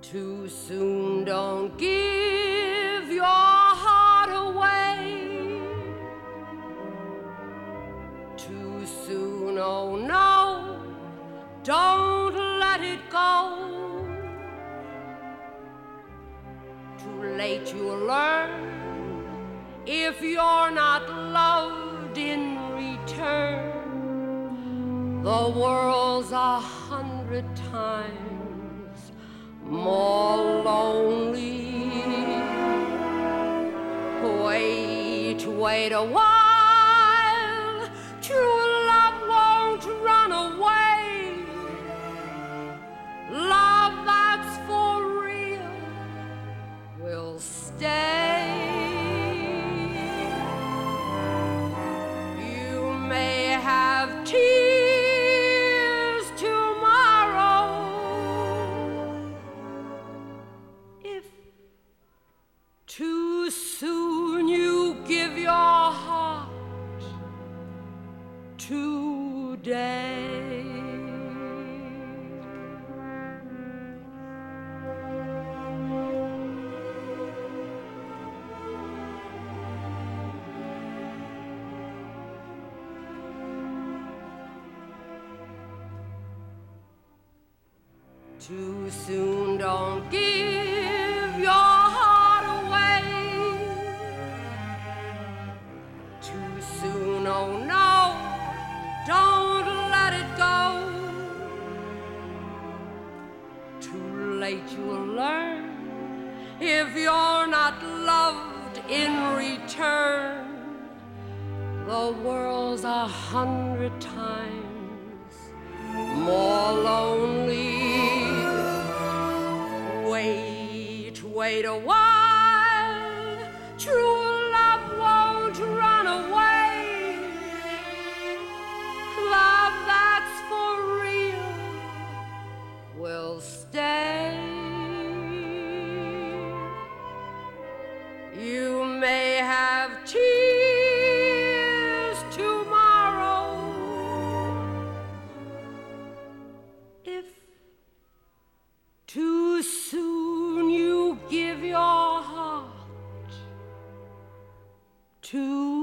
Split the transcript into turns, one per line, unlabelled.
Too soon, don't give your heart away. Too soon, oh no, don't let it go. Too late you'll learn if you're not loved in return. The world's 100 times more lonely. Wait a while. True love won't run away. Love that's for real will stay. You may have tears tomorrow. Too soon you give your heart today. Too soon, don't give your heart away. Too soon, oh no, don't let it go. Too late you'll learn if you're not loved in return. The world's 100 times more lonely. Wait a while. True love won't run away. Love that's for real will stay. You may have tears tomorrow. If too soon you give your heart to